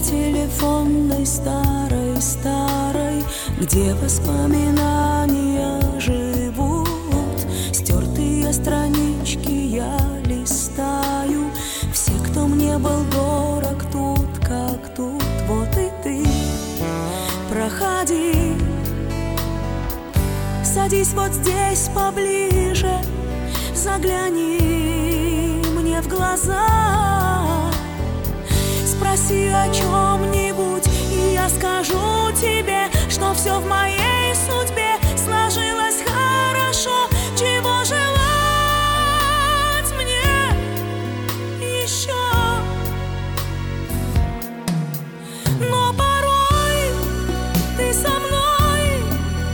телефонной старой, где воспоминания живут. Стертые странички я листаю. Все, кто мне был дорог, тут как тут. Вот и ты, проходи, садись вот здесь поближе, загляни мне в глаза. Спроси о чем-нибудь, и я скажу тебе, что все в моей судьбе сложилось хорошо. Чего желать мне еще? Но порой ты со мной,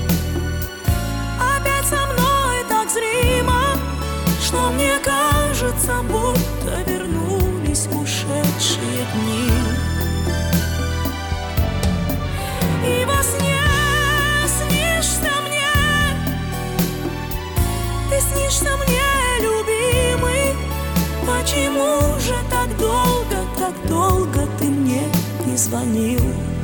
опять со мной так зримо, что мне кажется, будто вернулись ушедшие дни. И во сне снишься мне, ты снишься мне, любимый. Почему же так долго ты мне не звонил?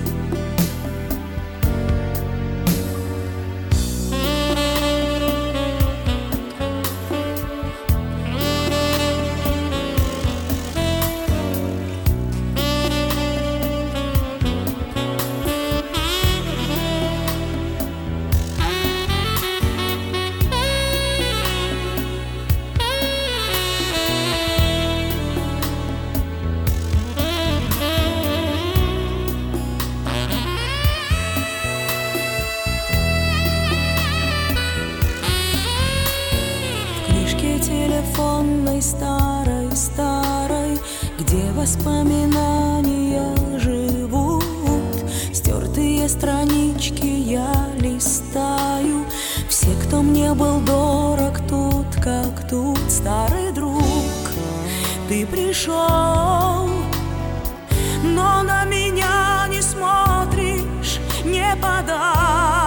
Телефонной старой, где воспоминания живут. Стертые странички я листаю. Все, кто мне был дорог, тут как тут. Старый друг, ты пришел, но на меня не смотришь, не подай.